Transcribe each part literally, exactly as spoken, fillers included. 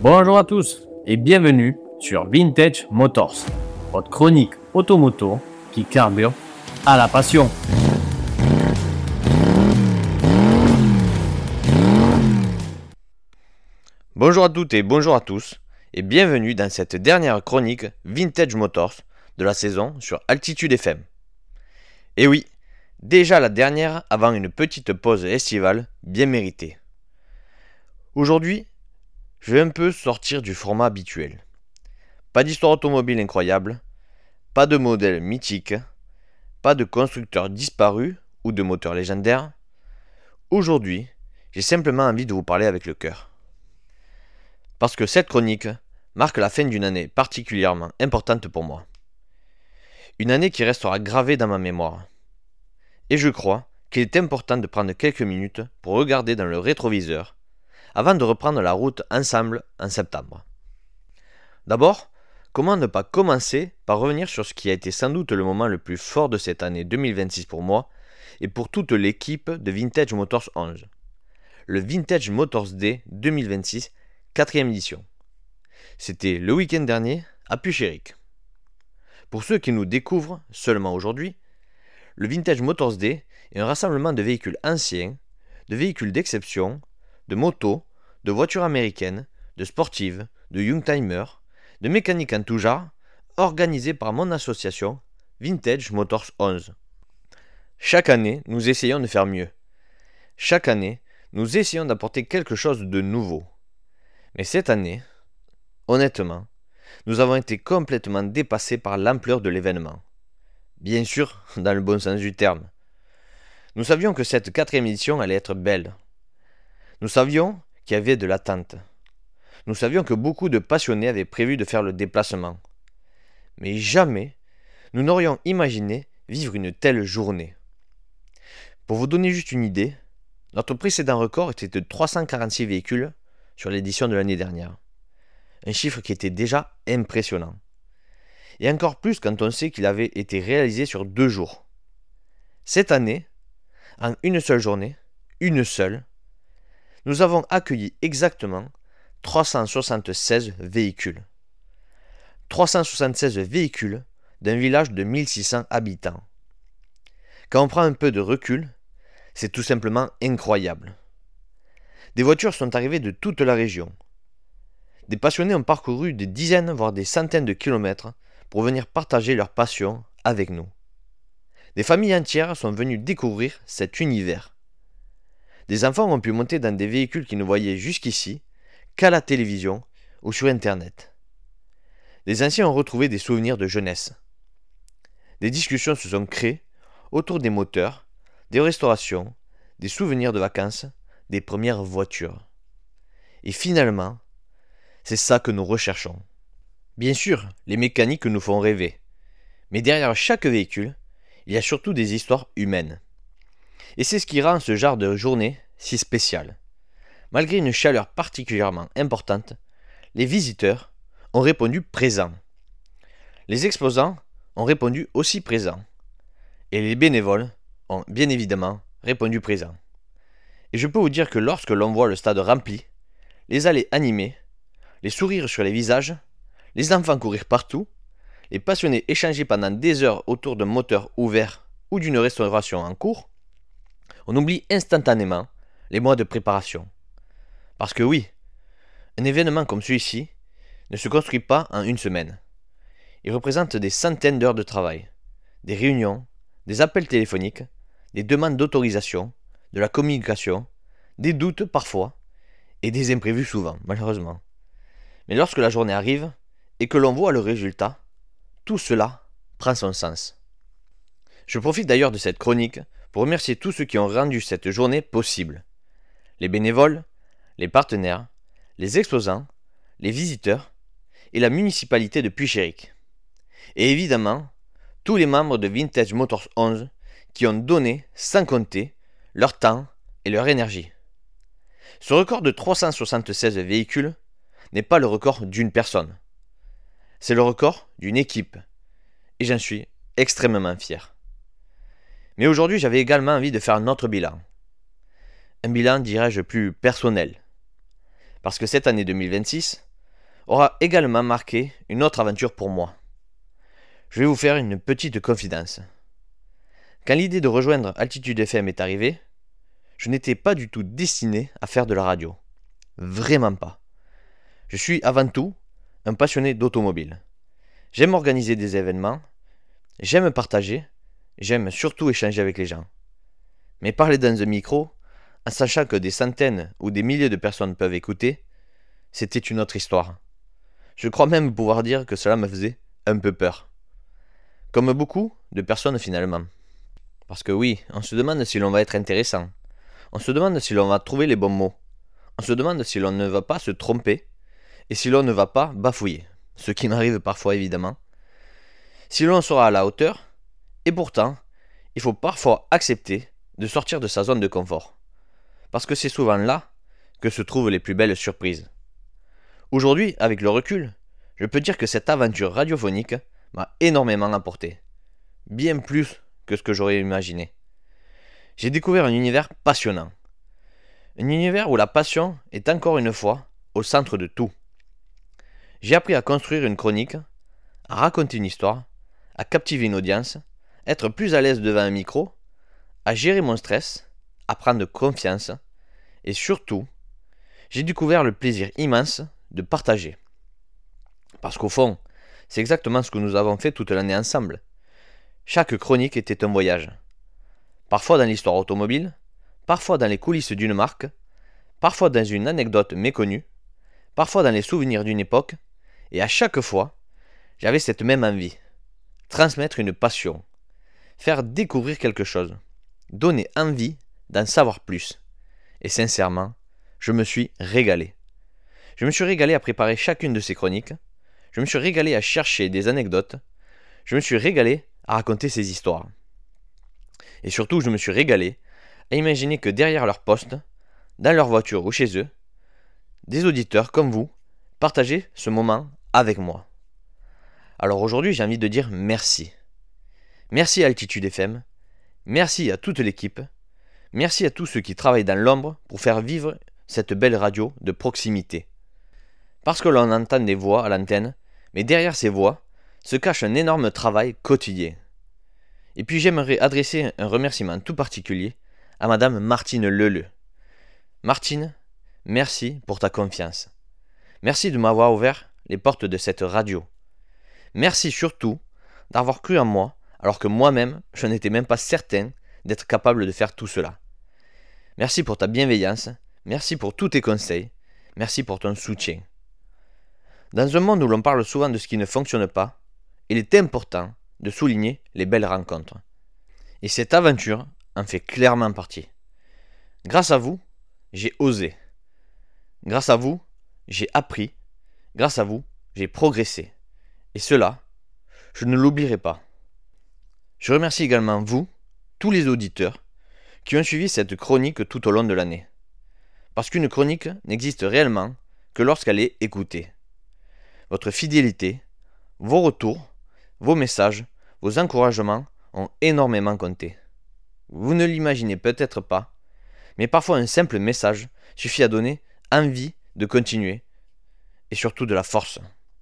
Bonjour à tous et bienvenue sur Vintage Motors, votre chronique automoto qui carbure à la passion. Bonjour à toutes et bonjour à tous et bienvenue dans cette dernière chronique Vintage Motors de la saison sur Altitude F M. Et oui, déjà la dernière avant une petite pause estivale bien méritée. Aujourd'hui, je vais un peu sortir du format habituel. Pas d'histoire automobile incroyable, pas de modèle mythique, pas de constructeur disparu ou de moteur légendaire. Aujourd'hui, j'ai simplement envie de vous parler avec le cœur. Parce que cette chronique marque la fin d'une année particulièrement importante pour moi. Une année qui restera gravée dans ma mémoire. Et je crois qu'il est important de prendre quelques minutes pour regarder dans le rétroviseur avant de reprendre la route ensemble en septembre. D'abord, comment ne pas commencer par revenir sur ce qui a été sans doute le moment le plus fort de cette année deux mille vingt-six pour moi et pour toute l'équipe de Vintage Motors onze. Le Vintage Motors Day deux mille vingt-six, quatrième édition. C'était le week-end dernier à Puchéric. Pour ceux qui nous découvrent seulement aujourd'hui, le Vintage Motors Day est un rassemblement de véhicules anciens, de véhicules d'exception, de motos, de voitures américaines, de sportives, de youngtimers, de mécaniques en tout genre, organisé par mon association Vintage Motors onze. Chaque année, nous essayons de faire mieux. Chaque année, nous essayons d'apporter quelque chose de nouveau. Mais cette année, honnêtement, nous avons été complètement dépassés par l'ampleur de l'événement. Bien sûr, dans le bon sens du terme. Nous savions que cette quatrième édition allait être belle. Nous savions qu'il y avait de l'attente. Nous savions que beaucoup de passionnés avaient prévu de faire le déplacement. Mais jamais, nous n'aurions imaginé vivre une telle journée. Pour vous donner juste une idée, notre précédent record était de trois cent quarante-six véhicules sur l'édition de l'année dernière. Un chiffre qui était déjà impressionnant. Et encore plus quand on sait qu'il avait été réalisé sur deux jours. Cette année, en une seule journée, une seule, nous avons accueilli exactement trois cent soixante-seize véhicules. trois cent soixante-seize véhicules d'un village de mille six cents habitants. Quand on prend un peu de recul, c'est tout simplement incroyable. Des voitures sont arrivées de toute la région. Des passionnés ont parcouru des dizaines voire des centaines de kilomètres pour venir partager leur passion avec nous. Des familles entières sont venues découvrir cet univers. Des enfants ont pu monter dans des véhicules qu'ils ne voyaient jusqu'ici qu'à la télévision ou sur Internet. Des anciens ont retrouvé des souvenirs de jeunesse. Des discussions se sont créées autour des moteurs, des restaurations, des souvenirs de vacances, des premières voitures. Et finalement, c'est ça que nous recherchons. Bien sûr, les mécaniques nous font rêver. Mais derrière chaque véhicule, il y a surtout des histoires humaines. Et c'est ce qui rend ce genre de journée si spécial. Malgré une chaleur particulièrement importante, les visiteurs ont répondu présents. Les exposants ont répondu aussi présents. Et les bénévoles ont bien évidemment répondu présents. Et je peux vous dire que lorsque l'on voit le stade rempli, les allées animées, les sourires sur les visages, les enfants courir partout, les passionnés échanger pendant des heures autour d'un moteur ouvert ou d'une restauration en cours, on oublie instantanément les mois de préparation. Parce que oui, un événement comme celui-ci ne se construit pas en une semaine. Il représente des centaines d'heures de travail, des réunions, des appels téléphoniques, des demandes d'autorisation, de la communication, des doutes parfois, et des imprévus souvent, malheureusement. Mais lorsque la journée arrive, et que l'on voit le résultat, tout cela prend son sens. Je profite d'ailleurs de cette chronique pour remercier tous ceux qui ont rendu cette journée possible. Les bénévoles, les partenaires, les exposants, les visiteurs et la municipalité de Puchéric. Et évidemment, tous les membres de Vintage Motors onze qui ont donné, sans compter, leur temps et leur énergie. Ce record de trois cent soixante-seize véhicules n'est pas le record d'une personne. C'est le record d'une équipe. Et j'en suis extrêmement fier. Mais aujourd'hui, j'avais également envie de faire un autre bilan. Un bilan, dirais-je, plus personnel. Parce que cette année deux mille vingt-six aura également marqué une autre aventure pour moi. Je vais vous faire une petite confidence. Quand l'idée de rejoindre Altitude F M est arrivée, je n'étais pas du tout destiné à faire de la radio. Vraiment pas. Je suis avant tout un passionné d'automobile. J'aime organiser des événements, j'aime partager, j'aime surtout échanger avec les gens. Mais parler dans un micro, en sachant que des centaines ou des milliers de personnes peuvent écouter, c'était une autre histoire. Je crois même pouvoir dire que cela me faisait un peu peur. Comme beaucoup de personnes finalement. Parce que oui, on se demande si l'on va être intéressant. On se demande si l'on va trouver les bons mots. On se demande si l'on ne va pas se tromper et si l'on ne va pas bafouiller. Ce qui m'arrive parfois évidemment. Si l'on sera à la hauteur, et pourtant, il faut parfois accepter de sortir de sa zone de confort. Parce que c'est souvent là que se trouvent les plus belles surprises. Aujourd'hui, avec le recul, je peux dire que cette aventure radiophonique m'a énormément apporté. Bien plus que ce que j'aurais imaginé. J'ai découvert un univers passionnant. Un univers où la passion est encore une fois au centre de tout. J'ai appris à construire une chronique, à raconter une histoire, à captiver une audience, être plus à l'aise devant un micro, à gérer mon stress, à prendre confiance, et surtout, j'ai découvert le plaisir immense de partager. Parce qu'au fond, c'est exactement ce que nous avons fait toute l'année ensemble. Chaque chronique était un voyage. Parfois dans l'histoire automobile, parfois dans les coulisses d'une marque, parfois dans une anecdote méconnue, parfois dans les souvenirs d'une époque, et à chaque fois, j'avais cette même envie. Transmettre une passion. Faire découvrir quelque chose. Donner envie d'en savoir plus. Et sincèrement, je me suis régalé. Je me suis régalé à préparer chacune de ces chroniques. Je me suis régalé à chercher des anecdotes. Je me suis régalé à raconter ces histoires. Et surtout, je me suis régalé à imaginer que derrière leur poste, dans leur voiture ou chez eux, des auditeurs comme vous partageaient ce moment avec moi. Alors aujourd'hui, j'ai envie de dire merci. Merci à Altitude F M. Merci à toute l'équipe. Merci à tous ceux qui travaillent dans l'ombre pour faire vivre cette belle radio de proximité. Parce que l'on entend des voix à l'antenne, mais derrière ces voix se cache un énorme travail quotidien. Et puis j'aimerais adresser un remerciement tout particulier à Madame Martine Leleu. Martine, merci pour ta confiance. Merci de m'avoir ouvert les portes de cette radio. Merci surtout d'avoir cru en moi alors que moi-même je n'étais même pas certain d'être capable de faire tout cela. Merci pour ta bienveillance, merci pour tous tes conseils, merci pour ton soutien. Dans un monde où l'on parle souvent de ce qui ne fonctionne pas, il est important de souligner les belles rencontres. Et cette aventure en fait clairement partie. Grâce à vous, j'ai osé. Grâce à vous, j'ai appris. Grâce à vous, j'ai progressé. Et cela, je ne l'oublierai pas. Je remercie également vous, tous les auditeurs, qui ont suivi cette chronique tout au long de l'année. Parce qu'une chronique n'existe réellement que lorsqu'elle est écoutée. Votre fidélité, vos retours, vos messages, vos encouragements ont énormément compté. Vous ne l'imaginez peut-être pas, mais parfois un simple message suffit à donner envie de continuer, et surtout de la force.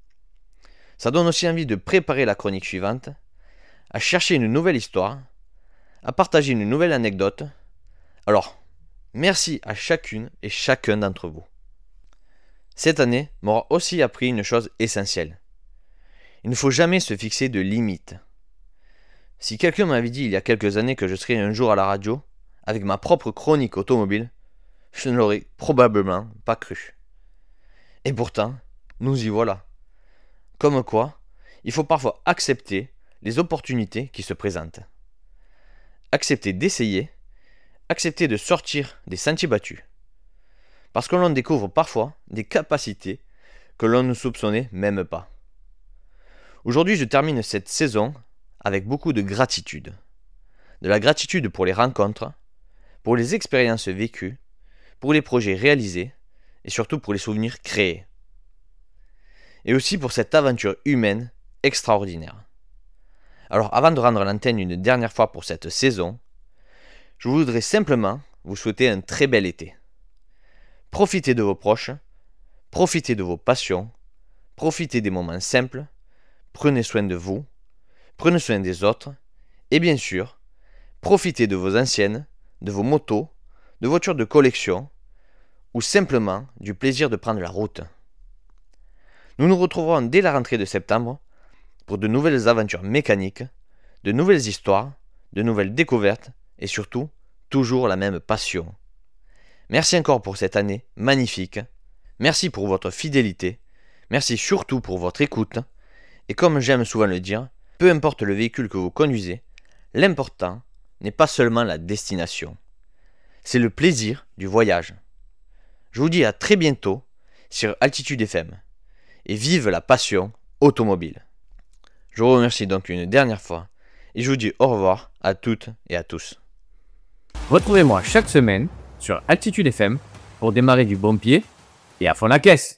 Ça donne aussi envie de préparer la chronique suivante, à chercher une nouvelle histoire, à partager une nouvelle anecdote. Alors, merci à chacune et chacun d'entre vous. Cette année m'aura aussi appris une chose essentielle. Il ne faut jamais se fixer de limites. Si quelqu'un m'avait dit il y a quelques années que je serais un jour à la radio, avec ma propre chronique automobile, je ne l'aurais probablement pas cru. Et pourtant, nous y voilà. Comme quoi, il faut parfois accepter les opportunités qui se présentent. Accepter d'essayer, accepter de sortir des sentiers battus. Parce que l'on découvre parfois des capacités que l'on ne soupçonnait même pas. Aujourd'hui, je termine cette saison avec beaucoup de gratitude. De la gratitude pour les rencontres, pour les expériences vécues, pour les projets réalisés et surtout pour les souvenirs créés. Et aussi pour cette aventure humaine extraordinaire. Alors avant de rendre l'antenne une dernière fois pour cette saison, je voudrais simplement vous souhaiter un très bel été. Profitez de vos proches, profitez de vos passions, profitez des moments simples, prenez soin de vous, prenez soin des autres, et bien sûr, profitez de vos anciennes, de vos motos, de voitures de collection, ou simplement du plaisir de prendre la route. Nous nous retrouverons dès la rentrée de septembre pour de nouvelles aventures mécaniques, de nouvelles histoires, de nouvelles découvertes, et surtout, toujours la même passion. Merci encore pour cette année magnifique, merci pour votre fidélité, merci surtout pour votre écoute, et comme j'aime souvent le dire, peu importe le véhicule que vous conduisez, l'important n'est pas seulement la destination, c'est le plaisir du voyage. Je vous dis à très bientôt sur Altitude F M, et vive la passion automobile. Je vous remercie donc une dernière fois, et je vous dis au revoir à toutes et à tous. Retrouvez-moi chaque semaine sur Altitude F M pour démarrer du bon pied et à fond la caisse.